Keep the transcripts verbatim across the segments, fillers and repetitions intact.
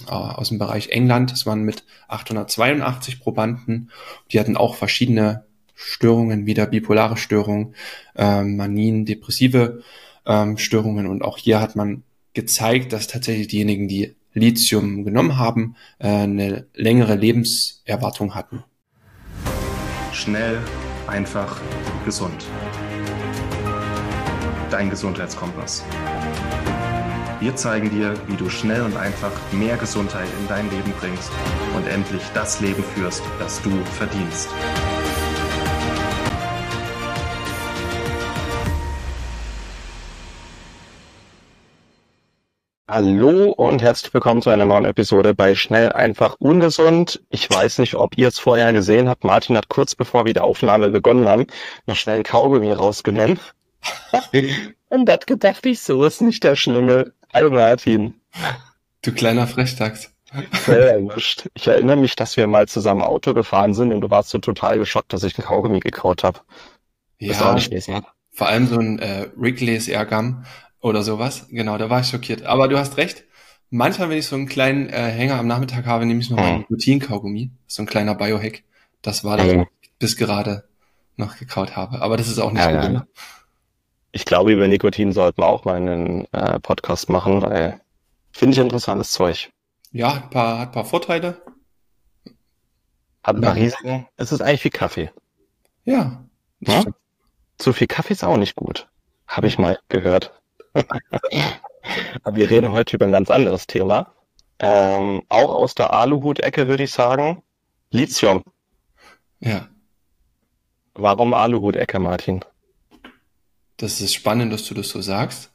äh, aus dem Bereich England. Das waren mit achthundertzweiundachtzig Probanden. Die hatten auch verschiedene Störungen, wieder bipolare Störungen, ähm, Manien, depressive ähm, Störungen. Und auch hier hat man gezeigt, dass tatsächlich diejenigen, die Lithium genommen haben, äh, eine längere Lebenserwartung hatten. Schnell, einfach, gesund. Dein Gesundheitskompass. Wir zeigen dir, wie du schnell und einfach mehr Gesundheit in dein Leben bringst und endlich das Leben führst, das du verdienst. Hallo und herzlich willkommen zu einer neuen Episode bei Schnell, einfach, ungesund. Ich weiß nicht, ob ihr es vorher gesehen habt. Martin hat kurz bevor wir die Aufnahme begonnen haben, noch schnell ein Kaugummi rausgenommen. Und das gedacht ich, so ist nicht der Schlingel. Hallo Martin. Du kleiner Frechdachs. Sehr erwischt. Ich erinnere mich, dass wir mal zusammen Auto gefahren sind und du warst so total geschockt, dass ich ein Kaugummi gekaut habe. Ja, Nicht lesen. Vor allem so ein äh, Wrigley's Airgum oder sowas. Genau, da war ich schockiert. Aber du hast recht. Manchmal, wenn ich so einen kleinen äh, Hänger am Nachmittag habe, nehme ich noch mal Hm. einen Nikotin-Kaugummi. So ein kleiner Biohack. Das war das, Hm. was ich bis gerade noch gekaut habe. Aber das ist auch nicht Ja, gut. ja. Ich glaube, über Nikotin sollten wir auch mal einen äh, Podcast machen, weil finde ich interessantes Zeug. Ja, hat ein paar, hat ein paar Vorteile. Hat ein paar Ja. Risiken. Es ist eigentlich wie Kaffee. Ja, das Ja? stimmt. Zu viel Kaffee ist auch nicht gut. Habe ich mal gehört. Aber wir reden heute über ein ganz anderes Thema. Ähm, auch aus der Aluhut-Ecke würde ich sagen. Lithium. Ja, Warum Aluhut-Ecke, Martin? das ist spannend, dass du das so sagst.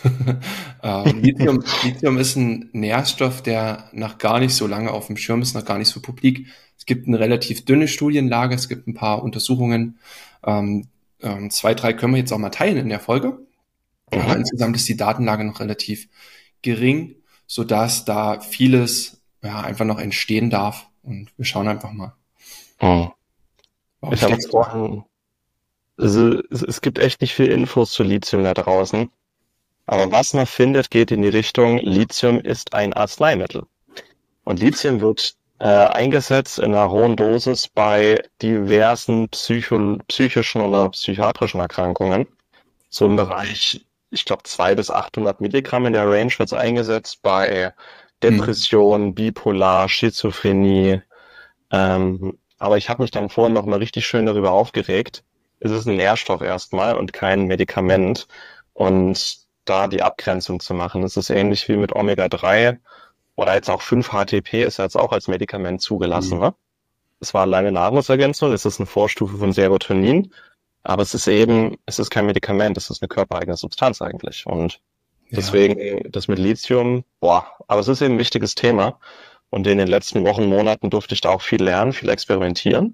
ähm, Lithium, Lithium ist ein Nährstoff, der noch gar nicht so lange auf dem Schirm ist, noch gar nicht so publik. Es gibt eine relativ dünne Studienlage, es gibt ein paar Untersuchungen. Ähm, ähm, zwei, drei können wir jetzt auch mal teilen in der Folge. Aber Mhm. insgesamt ist die Datenlage noch relativ gering, sodass da vieles ja, einfach noch entstehen darf. Und wir schauen einfach mal. Hm. Warum Ich habe denkst es du? vorhin. Also, es, es gibt echt nicht viel Infos zu Lithium da draußen. Aber was man findet, geht in die Richtung, Lithium ist ein Arzneimittel. Und Lithium wird äh, eingesetzt in einer hohen Dosis bei diversen psycho psychischen oder psychiatrischen Erkrankungen. So im Bereich, ich glaube, zweihundert bis achthundert Milligramm in der Range wird es eingesetzt bei Depression, Bipolar, Schizophrenie. Ähm, aber ich habe mich dann vorhin noch mal richtig schön darüber aufgeregt. Es ist ein Nährstoff erstmal und kein Medikament. Und da die Abgrenzung zu machen, es ist ähnlich wie mit Omega drei oder jetzt auch fünf H T P ist jetzt auch als Medikament zugelassen. Mhm. Ne? Es war alleine Nahrungsergänzung, es ist eine Vorstufe von Serotonin, aber es ist eben, es ist kein Medikament, es ist eine körpereigene Substanz eigentlich. Und Ja, deswegen das mit Lithium, boah, aber es ist eben ein wichtiges Thema. Und in den letzten Wochen, Monaten durfte ich da auch viel lernen, viel experimentieren.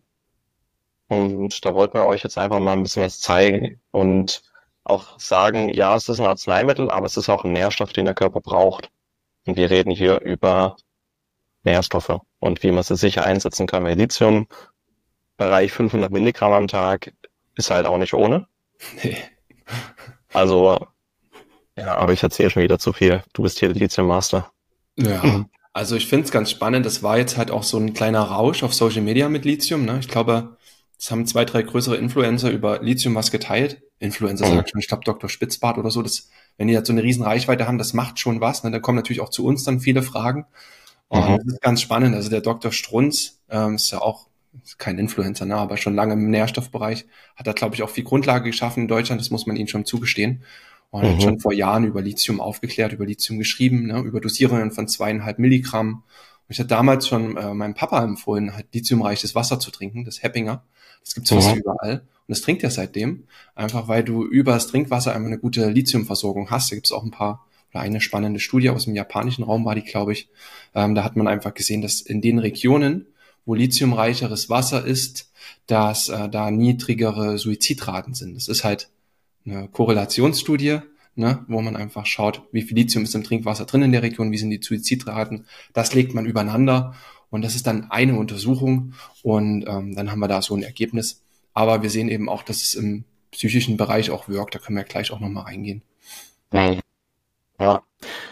Und da wollten wir euch jetzt einfach mal ein bisschen was zeigen und auch sagen, ja, es ist ein Arzneimittel, aber es ist auch ein Nährstoff, den der Körper braucht. Und wir reden hier über Nährstoffe und wie man sie sicher einsetzen kann. Weil Lithium, Bereich fünfhundert Milligramm am Tag, ist halt auch nicht ohne. nee. Also, ja, aber ich erzähle schon wieder zu viel. Du bist hier der Lithium-Master. Ja, also ich finde es ganz spannend. Das war jetzt halt auch so ein kleiner Rausch auf Social Media mit Lithium. Ne? Ich glaube, es haben zwei, drei größere Influencer über Lithium was geteilt. Influencer Mhm. sagt schon, ich glaube Doktor Spitzbart oder so. Das, wenn die jetzt so eine riesen Reichweite haben, das macht schon was. Ne? Da kommen natürlich auch zu uns dann viele Fragen. Und Mhm. das ist ganz spannend. Also der Doktor Strunz ähm, ist ja auch ist kein Influencer, ne? Aber schon lange im Nährstoffbereich. Hat da, glaube ich, auch viel Grundlage geschaffen in Deutschland. Das muss man ihnen schon zugestehen. Und hat Mhm. schon vor Jahren über Lithium aufgeklärt, über Lithium geschrieben, ne, über Dosierungen von zweieinhalb Milligramm. Und ich hatte damals schon äh, meinem Papa empfohlen, halt lithiumreiches Wasser zu trinken, das Heppinger. Das gibt's fast Mhm. überall. Und das trinkt er seitdem. Einfach weil du über das Trinkwasser einfach eine gute Lithiumversorgung hast. Da gibt's auch ein paar, oder eine spannende Studie aus dem japanischen Raum war die, glaube ich. Ähm, da hat man einfach gesehen, dass in den Regionen, wo lithiumreicheres Wasser ist, dass äh, da niedrigere Suizidraten sind. Das ist halt eine Korrelationsstudie, ne, wo man einfach schaut, wie viel Lithium ist im Trinkwasser drin in der Region, wie sind die Suizidraten. Das legt man übereinander und das ist dann eine Untersuchung und ähm, dann haben wir da so ein Ergebnis. Aber wir sehen eben auch, dass es im psychischen Bereich auch wirkt. Da können wir gleich auch nochmal reingehen. Mhm. Ja.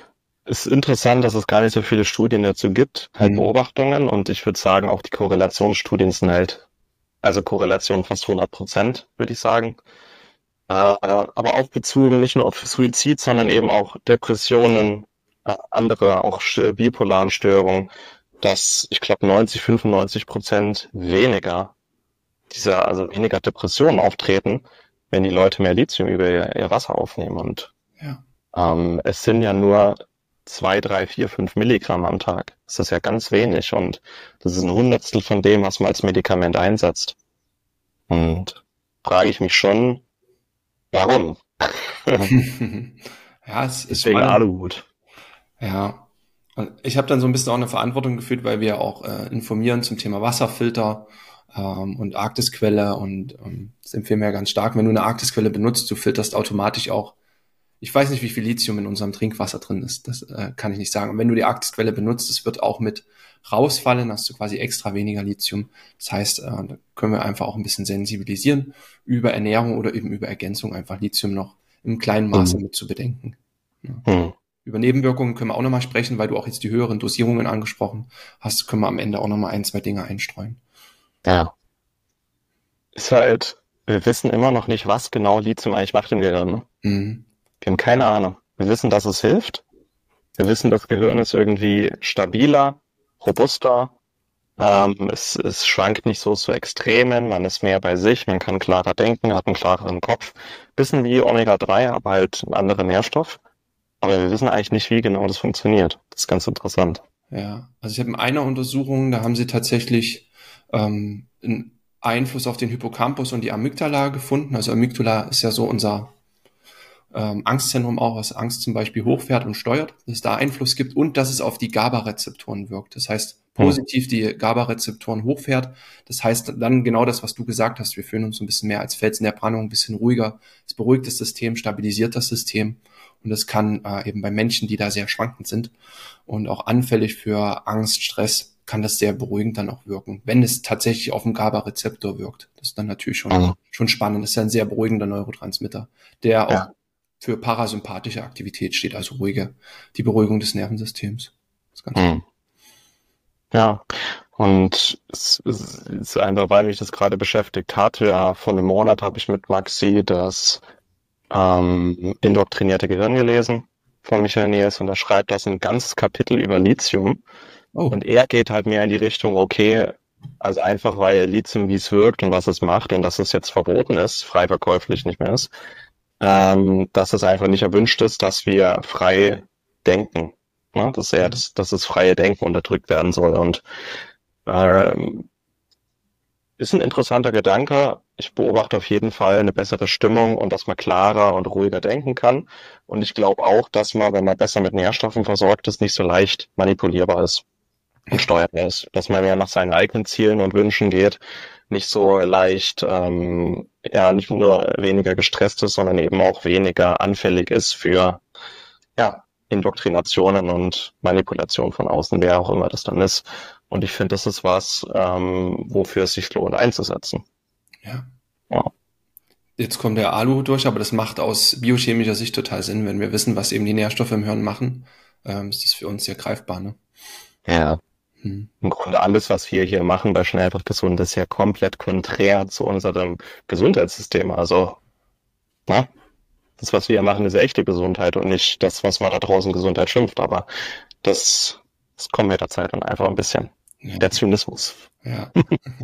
ist interessant, dass es gar nicht so viele Studien dazu gibt, halt Mhm. Beobachtungen, und ich würde sagen, auch die Korrelationsstudien sind halt, also Korrelation fast hundert Prozent, würde ich sagen. Äh, aber auch bezogen nicht nur auf Suizid, sondern eben auch Depressionen, äh, andere auch st- bipolaren Störungen, dass ich glaube neunzig, fünfundneunzig Prozent weniger dieser, also weniger Depressionen auftreten, wenn die Leute mehr Lithium über ihr, ihr Wasser aufnehmen. Und Ja. ähm, es sind ja nur zwei, drei, vier, fünf Milligramm am Tag. Das ist ja ganz wenig, und das ist ein Hundertstel von dem, was man als Medikament einsetzt. Und frage ich mich schon, warum? Ja, es ist Deswegen spannend. Aluhut. Ja. Und ich habe dann so ein bisschen auch eine Verantwortung gefühlt, weil wir auch äh, informieren zum Thema Wasserfilter ähm, und Arktisquelle, und ähm, das empfehlen wir ja ganz stark. Wenn du eine Arktisquelle benutzt, du filterst automatisch auch. Ich weiß nicht, wie viel Lithium in unserem Trinkwasser drin ist. Das äh, kann ich nicht sagen. Und wenn du die Arktisquelle benutzt, es wird auch mit rausfallen, hast du quasi extra weniger Lithium. Das heißt, äh, da können wir einfach auch ein bisschen sensibilisieren über Ernährung oder eben über Ergänzung, einfach Lithium noch im kleinen Maße Hm. mit zu bedenken. Ja. Hm. Über Nebenwirkungen können wir auch nochmal sprechen, weil du auch jetzt die höheren Dosierungen angesprochen hast, können wir am Ende auch nochmal ein, zwei Dinge einstreuen. Ja. Ist halt, wir wissen immer noch nicht, was genau Lithium eigentlich macht im Gehirn. Ne? Mhm. Wir haben keine Ahnung. Wir wissen, dass es hilft. Wir wissen, das Gehirn ist irgendwie stabiler, robuster. Ähm, es, es schwankt nicht so zu Extremen. Man ist mehr bei sich. Man kann klarer denken, hat einen klareren Kopf. Bisschen wie Omega drei, aber halt ein anderer Nährstoff. Aber wir wissen eigentlich nicht, wie genau das funktioniert. Das ist ganz interessant. Ja, also ich habe in einer Untersuchung, da haben sie tatsächlich ähm, einen Einfluss auf den Hippocampus und die Amygdala gefunden. Also Amygdala ist ja so unser ähm, Angstzentrum auch, was Angst zum Beispiel hochfährt und steuert, dass es da Einfluss gibt und dass es auf die GABA-Rezeptoren wirkt. Das heißt, positiv die GABA-Rezeptoren hochfährt. Das heißt dann genau das, was du gesagt hast. Wir fühlen uns so ein bisschen mehr als Fels in der Brandung, ein bisschen ruhiger. Es beruhigt das System, stabilisiert das System. Und das kann äh, eben bei Menschen, die da sehr schwankend sind und auch anfällig für Angst, Stress, kann das sehr beruhigend dann auch wirken, wenn es tatsächlich auf dem GABA-Rezeptor wirkt. Das ist dann natürlich schon, Mhm. schon spannend. Das ist ja ein sehr beruhigender Neurotransmitter, der auch Ja. für parasympathische Aktivität steht, also ruhige, die Beruhigung des Nervensystems. Das ist ganz Mhm. Ja, und es es ist einfach, weil mich das gerade beschäftigt hat. Ja, vor einem Monat habe ich mit Maxi das ähm, indoktrinierte Gehirn gelesen von Michael Niels, und er schreibt das ein ganzes Kapitel über Lithium. Oh, Und er geht halt mehr in die Richtung, okay, also einfach weil Lithium, wie es wirkt und was es macht und dass es jetzt verboten ist, frei verkäuflich nicht mehr ist, ähm, dass es einfach nicht erwünscht ist, dass wir frei denken. Ne? Dass er, dass, dass das freie Denken unterdrückt werden soll. Und ähm, ist ein interessanter Gedanke. Ich beobachte auf jeden Fall eine bessere Stimmung und dass man klarer und ruhiger denken kann. Und ich glaube auch, dass man, wenn man besser mit Nährstoffen versorgt ist, nicht so leicht manipulierbar ist und steuerbar ist. Dass man mehr nach seinen eigenen Zielen und Wünschen geht, nicht so leicht, ähm, ja, nicht nur weniger gestresst ist, sondern eben auch weniger anfällig ist für, ja, Indoktrinationen und Manipulation von außen, wer auch immer das dann ist. Und ich finde, das ist was, ähm, wofür es sich lohnt einzusetzen. ja. Ja. Jetzt kommt der Alu durch, aber das macht aus biochemischer Sicht total Sinn. Wenn wir wissen, was eben die Nährstoffe im Hirn machen, ähm, ist das für uns sehr greifbar, ne? Ja. Hm. Im Grunde alles, was wir hier machen bei Schnell einfach gesund, ist ja komplett konträr zu unserem Gesundheitssystem. Also, na, das, was wir hier machen, ist echte Gesundheit und nicht das, was man da draußen Gesundheit schimpft. Aber das, das kommt mit der Zeit dann einfach ein bisschen. Ja. Der Zynismus. Ja.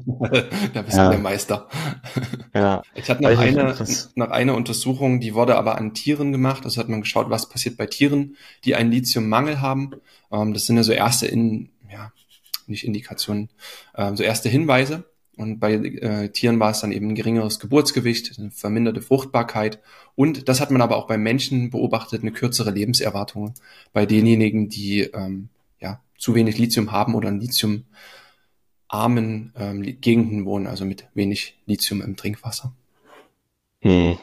Da bist Ja. du der Meister. Ja. Ich hatte noch Weil ich- eine, das- noch eine Untersuchung, die wurde aber an Tieren gemacht. Also hat man geschaut, was passiert bei Tieren, die einen Lithiummangel haben. Ähm, das sind ja so erste, in, ja, nicht Indikationen, ähm, so erste Hinweise. Und bei äh, Tieren war es dann eben ein geringeres Geburtsgewicht, eine verminderte Fruchtbarkeit. Und das hat man aber auch bei Menschen beobachtet, eine kürzere Lebenserwartung bei denjenigen, die ähm, ja, zu wenig Lithium haben oder in lithiumarmen ähm, Gegenden wohnen, also mit wenig Lithium im Trinkwasser. Hm.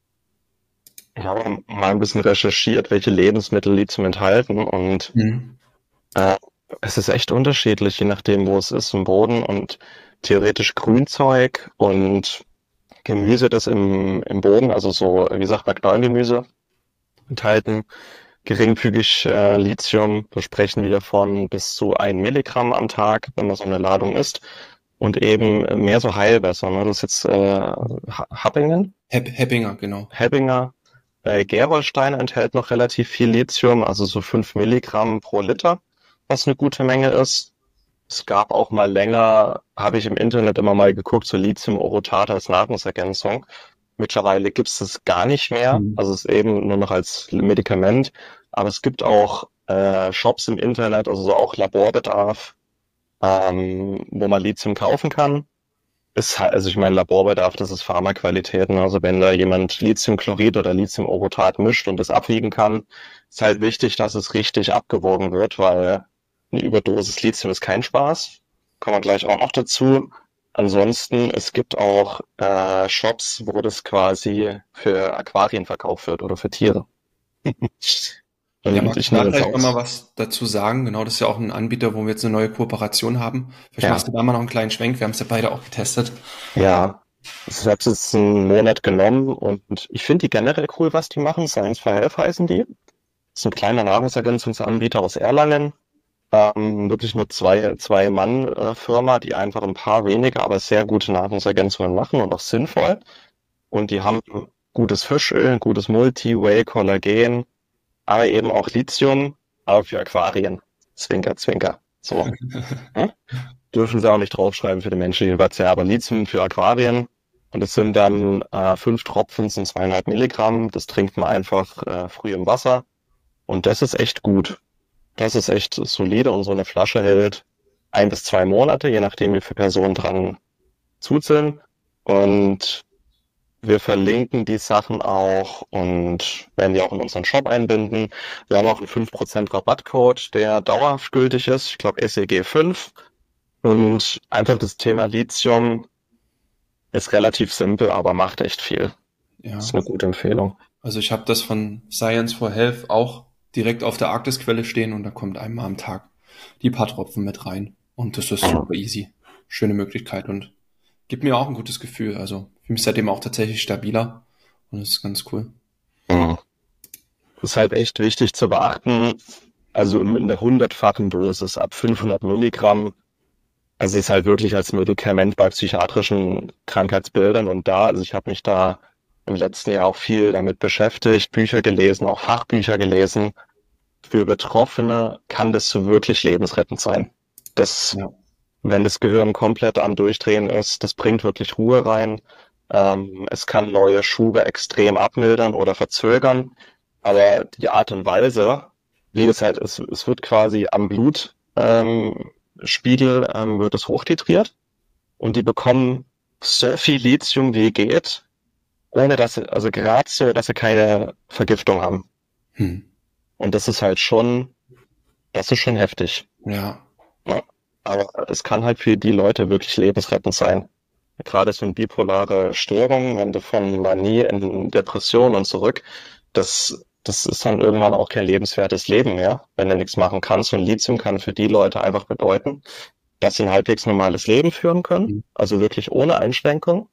Ich habe mal ein bisschen recherchiert, welche Lebensmittel Lithium enthalten, und Mhm. äh, es ist echt unterschiedlich, je nachdem, wo es ist im Boden, und theoretisch Grünzeug und Gemüse, das im, im Boden, also so, wie sagt man, Knollengemüse enthalten, geringfügig äh, Lithium. Wir sprechen wieder von bis zu ein Milligramm am Tag, wenn man so eine Ladung isst. Und eben mehr so Heilwässer. Ne? Das ist jetzt äh, Happingen? Hepp, Heppinger, genau. Heppinger. Äh, Gerolstein enthält noch relativ viel Lithium, also so fünf Milligramm pro Liter, was eine gute Menge ist. Es gab auch mal länger, habe ich im Internet immer mal geguckt, so Lithium-Orotat als Nahrungsergänzung. Mittlerweile gibt es das gar nicht mehr, Mhm. also es ist eben nur noch als Medikament. Aber es gibt auch äh, Shops im Internet, also so auch Laborbedarf, ähm, wo man Lithium kaufen kann. Ist halt, also ich meine, Laborbedarf, das ist Pharmaqualitäten. Also wenn da jemand Lithiumchlorid oder Lithiumorotat mischt und das abwiegen kann, ist halt wichtig, dass es richtig abgewogen wird, weil eine Überdosis Lithium ist kein Spaß. Kommen wir gleich auch noch dazu. Ansonsten, es gibt auch äh, Shops, wo das quasi für Aquarien verkauft wird oder für Tiere. Ja, Und magst ich du da nehme jetzt vielleicht nochmal aus. was dazu sagen? Genau, das ist ja auch ein Anbieter, wo wir jetzt eine neue Kooperation haben. Vielleicht machst Ja, du da mal noch einen kleinen Schwenk. Wir haben es ja beide auch getestet. ja. Ich habe es jetzt einen Monat genommen und ich finde die generell cool, was die machen. Science for Health heißen die. Das ist ein kleiner Nahrungsergänzungsanbieter aus Erlangen. Ähm, wirklich nur zwei, zwei Mann-Firma, die einfach ein paar wenige, aber sehr gute Nahrungsergänzungen machen und auch sinnvoll. Und die haben gutes Fischöl, gutes Multi, Whey, Kollagen, aber eben auch Lithium, aber für Aquarien. Zwinker, zwinker. So. Hm? Dürfen sie auch nicht draufschreiben für den menschlichen Verzehr, aber Lithium für Aquarien. Und es sind dann äh, fünf Tropfen, sind zweieinhalb Milligramm. Das trinkt man einfach äh, früh im Wasser. Und das ist echt gut. Das ist echt solide und so eine Flasche hält ein bis zwei Monate, je nachdem wie viele Personen dran zuzeln. Und wir verlinken die Sachen auch und werden die auch in unseren Shop einbinden. Wir haben auch einen fünf Prozent Rabattcode, der dauerhaft gültig ist. Ich glaube S E G fünf. Und einfach das Thema Lithium ist relativ simpel, aber macht echt viel. Das Ja, ist eine gute Empfehlung. also ich habe das von Science for Health auch direkt auf der Arktisquelle stehen und da kommt einmal am Tag die paar Tropfen mit rein. Und das ist Mhm. super easy. Schöne Möglichkeit und gibt mir auch ein gutes Gefühl. Also fühle mich seitdem auch tatsächlich stabiler und das ist ganz cool. Mhm. Das ist halt echt wichtig zu beachten. Also in der hundertfachen Dosis ab fünfhundert Milligramm. Also ist halt wirklich als Medikament bei psychiatrischen Krankheitsbildern und da, also ich habe mich da im letzten Jahr auch viel damit beschäftigt, Bücher gelesen, auch Fachbücher gelesen. Für Betroffene kann das so wirklich lebensrettend sein. Das, Ja. wenn das Gehirn komplett am Durchdrehen ist, das bringt wirklich Ruhe rein. Ähm, es kann neue Schube extrem abmildern oder verzögern, aber die Art und Weise, wie es halt ist, es wird quasi am Blut ähm, Spiegel ähm, wird es hochtitriert und die bekommen so viel Lithium wie geht, ohne dass sie, also gerade so, dass sie keine Vergiftung haben. Hm. Und das ist halt schon, das ist schon heftig. Ja. Ne? Aber es kann halt für die Leute wirklich lebensrettend sein. Gerade so eine bipolare Störung, wenn du von Manie in Depression und zurück, das, das ist dann irgendwann auch kein lebenswertes Leben mehr, wenn du nichts machen kannst. Und Lithium kann für die Leute einfach bedeuten, dass sie ein halbwegs normales Leben führen können, Hm. also wirklich ohne Einschränkung.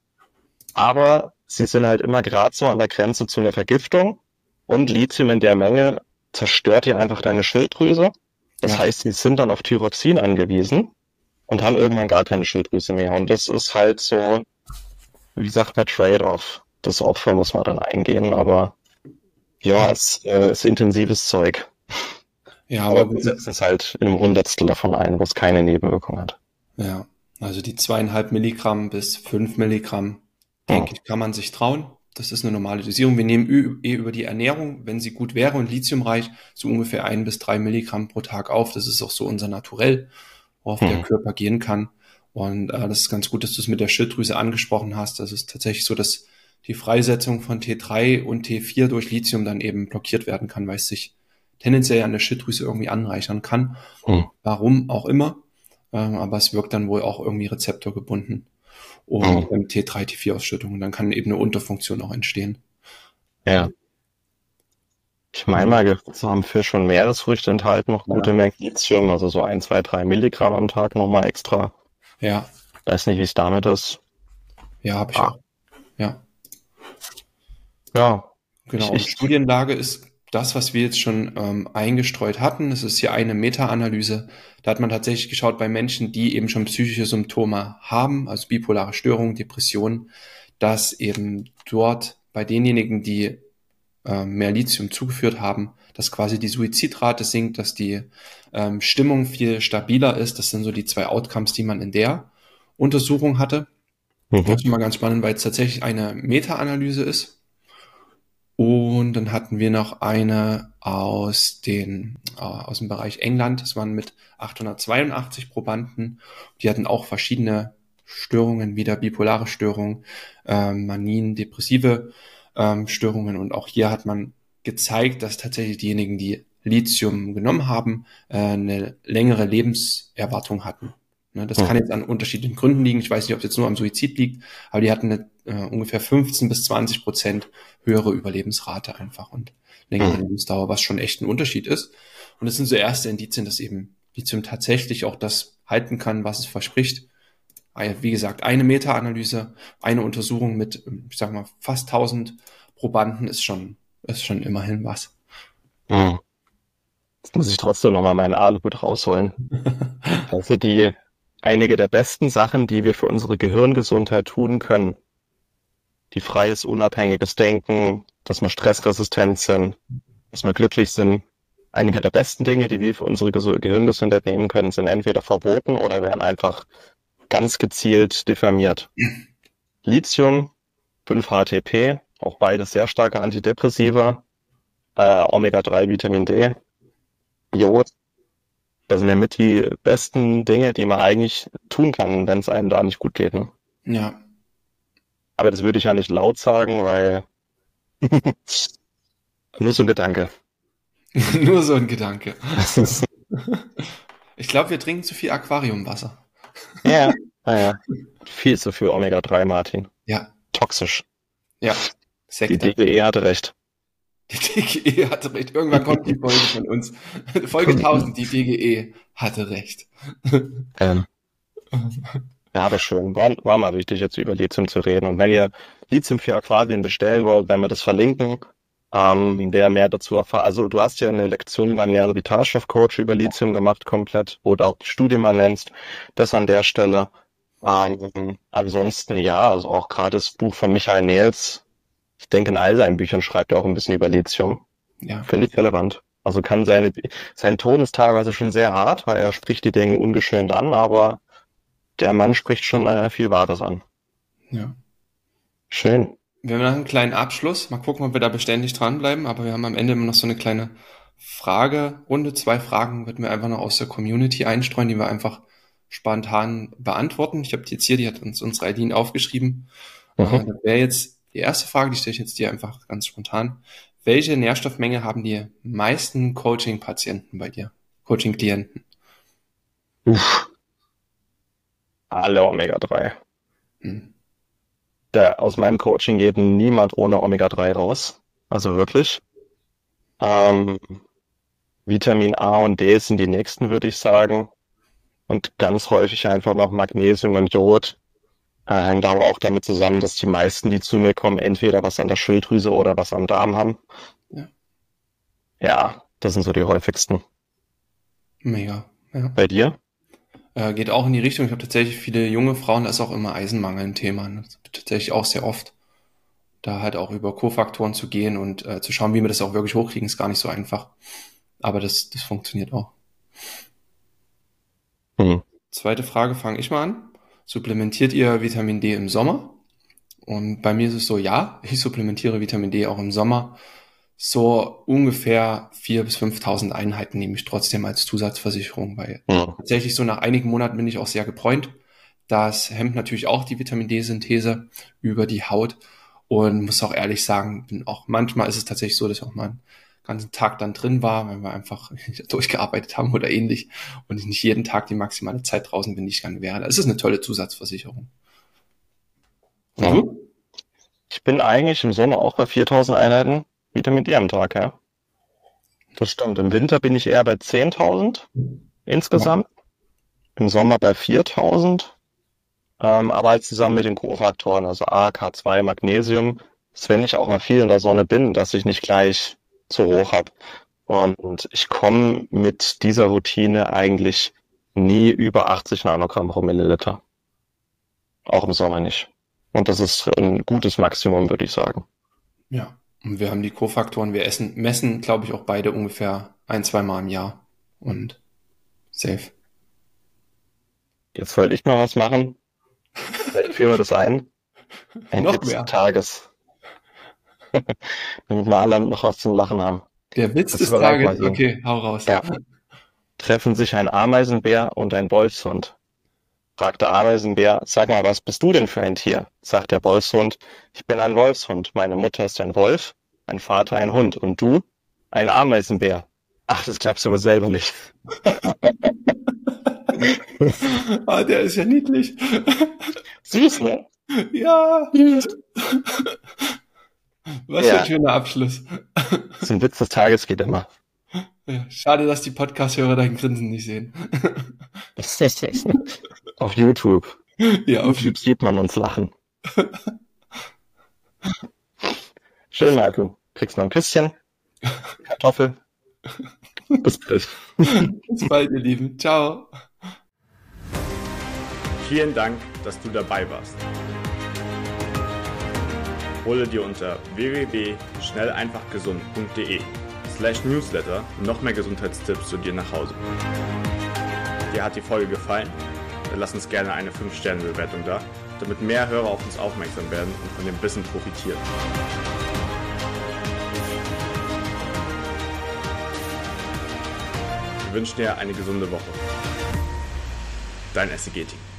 Aber sie sind halt immer gerade so an der Grenze zu einer Vergiftung und Lithium in der Menge zerstört dir einfach deine Schilddrüse. Das Ja. heißt, sie sind dann auf Thyroxin angewiesen und haben irgendwann gar keine Schilddrüse mehr. Und das ist halt so, wie sagt man, Trade-off. Das Opfer muss man dann eingehen, aber ja, es äh, ist intensives Zeug. Ja, Aber aber wir setzen es halt in einem Hundertstel davon ein, wo es keine Nebenwirkung hat. ja, also die zweieinhalb Milligramm bis fünf Milligramm, denke Hm. ich, kann man sich trauen. Das ist eine normale Dosierung. Wir nehmen ü- eh über die Ernährung, wenn sie gut wäre und lithiumreich, so ungefähr ein bis drei Milligramm pro Tag auf. Das ist auch so unser Naturell, worauf der Hm. Körper gehen kann. Und äh, das ist ganz gut, dass du es mit der Schilddrüse angesprochen hast. Das ist tatsächlich so, dass die Freisetzung von T drei und T vier durch Lithium dann eben blockiert werden kann, weil es sich tendenziell an der Schilddrüse irgendwie anreichern kann. Hm. Warum auch immer. Ähm, aber es wirkt dann wohl auch irgendwie rezeptorgebunden und Hm. ähm, T drei, T vier Ausschüttung. Und dann kann eben eine Unterfunktion auch entstehen. Ja. Ich meine mal gehört zu haben, Fisch und Meeresfrüchte enthalten noch gute Ja. Mengen Lithium, also so ein, zwei, drei Milligramm am Tag nochmal extra. Ja, Weiß nicht, wie es damit ist. ja, habe ich Ah. auch. Ja, Ja, genau. Ich- Und ich- Studienlage ist das, was wir jetzt schon ähm, eingestreut hatten, das ist hier eine Meta-Analyse, da hat man tatsächlich geschaut bei Menschen, die eben schon psychische Symptome haben, also bipolare Störungen, Depressionen, dass eben dort bei denjenigen, die äh, mehr Lithium zugeführt haben, dass quasi die Suizidrate sinkt, dass die ähm, Stimmung viel stabiler ist. Das sind so die zwei Outcomes, die man in der Untersuchung hatte. Mhm. Das ist mal ganz spannend, weil es tatsächlich eine Meta-Analyse ist. Und dann hatten wir noch eine aus den äh, aus dem Bereich England. Das waren mit achthundertzweiundachtzig Probanden. Die hatten auch verschiedene Störungen, wieder bipolare Störungen, ähm, Manien, depressive ähm, Störungen. Und auch hier hat man gezeigt, dass tatsächlich diejenigen, die Lithium genommen haben, äh, eine längere Lebenserwartung hatten. Ne, das Mhm. kann jetzt an unterschiedlichen Gründen liegen. Ich weiß nicht, ob es jetzt nur am Suizid liegt, aber die hatten eine äh, ungefähr fünfzehn bis zwanzig Prozent höhere Überlebensrate einfach und längere Mhm. Lebensdauer, was schon echt ein Unterschied ist. Und das sind so erste Indizien, dass eben Lithium tatsächlich auch das halten kann, was es verspricht. Wie gesagt, eine Meta-Analyse, eine Untersuchung mit, ich sag mal, fast tausend Probanden ist schon, ist schon immerhin was. Mhm. Jetzt muss ich trotzdem nochmal meinen Aluhut rausholen. Also die, einige der besten Sachen, die wir für unsere Gehirngesundheit tun können, die freies, unabhängiges Denken, dass wir stressresistent sind, dass wir glücklich sind. Einige der besten Dinge, die wir für unsere Gesu- Gehirngesundheit nehmen können, sind entweder verboten oder werden einfach ganz gezielt diffamiert. Lithium, fünf H T P, auch beides sehr starke Antidepressiva, äh, Omega drei, Vitamin D, Jod. Das sind ja mit die besten Dinge, die man eigentlich tun kann, wenn es einem da nicht gut geht. Ne? Ja, Aber das würde ich ja nicht laut sagen, weil nur so ein Gedanke. nur so ein Gedanke. Das ist, Ich glaube, wir trinken zu viel Aquariumwasser. ja, naja, viel zu viel Omega drei, Martin. Ja, Toxisch. ja, Die Sekte. D G E hatte recht. Die D G E hatte recht. Irgendwann kommt die Folge von uns. Folge tausend, die D G E hatte recht. Ähm, ja, aber schön. War, war mal wichtig, jetzt über Lithium zu reden. Und wenn ihr Lithium für Aquarien bestellen wollt, werden wir das verlinken. Ähm, wer mehr dazu erfahrt. Also du hast ja eine Lektion beim Ernährer Vitalstoff-Coach über Lithium gemacht, komplett, wo du auch die Studie mal nennst. Das an der Stelle. Ähm, ansonsten, ja, also auch gerade das Buch von Michael Nehls. Ich denke, in all seinen Büchern schreibt er auch ein bisschen über Lithium. Ja, Finde ich relevant. Also kann seine, sein Ton ist teilweise schon sehr hart, weil er spricht die Dinge ungeschönt an, aber der Mann spricht schon äh, viel Wahres an. ja. Schön. Wir haben noch einen kleinen Abschluss. Mal gucken, ob wir da beständig dranbleiben. Aber wir haben am Ende immer noch so eine kleine Fragerunde. Zwei Fragen würden wir einfach noch aus der Community einstreuen, die wir einfach spontan beantworten. Ich habe die jetzt hier, die hat uns unsere Eileen aufgeschrieben. Mhm. Äh, das wäre jetzt die erste Frage, die stelle ich jetzt dir einfach ganz spontan. Welche Nährstoffmenge haben die meisten Coaching-Patienten bei dir? Coaching-Klienten? Uff. Alle Omega drei. Hm. Da, aus meinem Coaching geht niemand ohne Omega drei raus. Also wirklich. Ähm, Vitamin A und D sind die nächsten, würde ich sagen. Und ganz häufig einfach noch Magnesium und Jod. Äh, hängt aber auch damit zusammen, dass die meisten, die zu mir kommen, entweder was an der Schilddrüse oder was am Darm haben. Ja. Ja, das sind so die häufigsten. Mega. Ja. Bei dir? Äh, geht auch in die Richtung. Ich habe tatsächlich viele junge Frauen, da ist auch immer Eisenmangel ein Thema. Ne? Das wird tatsächlich auch sehr oft. Da halt auch über Kofaktoren zu gehen und äh, zu schauen, wie wir das auch wirklich hochkriegen, ist gar nicht so einfach. Aber das, das funktioniert auch. Hm. Zweite Frage fange ich mal an. Supplementiert ihr Vitamin D im Sommer? Und bei mir ist es so, ja, ich supplementiere Vitamin D auch im Sommer. So ungefähr viertausend bis fünftausend Einheiten nehme ich trotzdem als Zusatzversicherung, weil Hm. tatsächlich so nach einigen Monaten bin ich auch sehr gebräunt. Das hemmt natürlich auch die Vitamin D-Synthese über die Haut und muss auch ehrlich sagen, bin auch manchmal ist es tatsächlich so, dass ich auch mal einen ganzen Tag dann drin war, wenn wir einfach durchgearbeitet haben oder ähnlich und ich nicht jeden Tag die maximale Zeit draußen bin, die ich gerne wäre. Es ist eine tolle Zusatzversicherung. Und Ja. du? Ich bin eigentlich im Sommer auch bei viertausend Einheiten Vitamin D am Tag, ja. Das stimmt. Im Winter bin ich eher bei zehntausend insgesamt. Im Sommer bei viertausend. Ähm, aber halt zusammen mit den Kofaktoren, also A, K zwei, Magnesium. Dass wenn ich auch mal viel in der Sonne bin, dass ich nicht gleich zu hoch habe. Und ich komme mit dieser Routine eigentlich nie über achtzig Nanogramm pro Milliliter. Auch im Sommer nicht. Und das ist ein gutes Maximum, würde ich sagen. Ja, und wir haben die Kofaktoren, wir essen, messen, glaube ich, auch beide ungefähr ein, zwei Mal im Jahr. Und safe. Jetzt wollte ich mal was machen. Vielleicht führen wir das ein. Ein Noch Witz des mehr. Tages. Damit wir alle noch was zum Lachen haben. Der Witz Das des überlegt mal Tages. so. Okay, hau raus. Ja. Treffen sich ein Ameisenbär und ein Wolfshund. Fragt der Ameisenbär, sag mal, was bist du denn für ein Tier? Sagt der Wolfshund, ich bin ein Wolfshund. Meine Mutter ist ein Wolf, mein Vater ein Hund. Und du? Ein Ameisenbär. Ach, das glaubst du aber selber nicht. Ah, der ist ja niedlich. Süß, ne? Ja. Was für Ja. ein schöner Abschluss. Das ist ein Witz des Tages, geht immer. Ja, schade, dass die Podcast-Hörer dein Grinsen nicht sehen. Auf YouTube. Ja, Auf auf YouTube sieht man uns lachen. Schön, Marco. Kriegst noch ein Küsschen. Kartoffel. Bis bald. Bis bald, ihr Lieben. Ciao. Vielen Dank, dass du dabei warst. Hole dir unter w w w punkt schnell einfach gesund punkt de slash newsletter noch mehr Gesundheitstipps zu dir nach Hause. Dir hat die Folge gefallen? Dann lass uns gerne eine fünf Sterne Bewertung da, damit mehr Hörer auf uns aufmerksam werden und von dem Wissen profitieren. Wir wünschen dir eine gesunde Woche. Dein S C G-Team.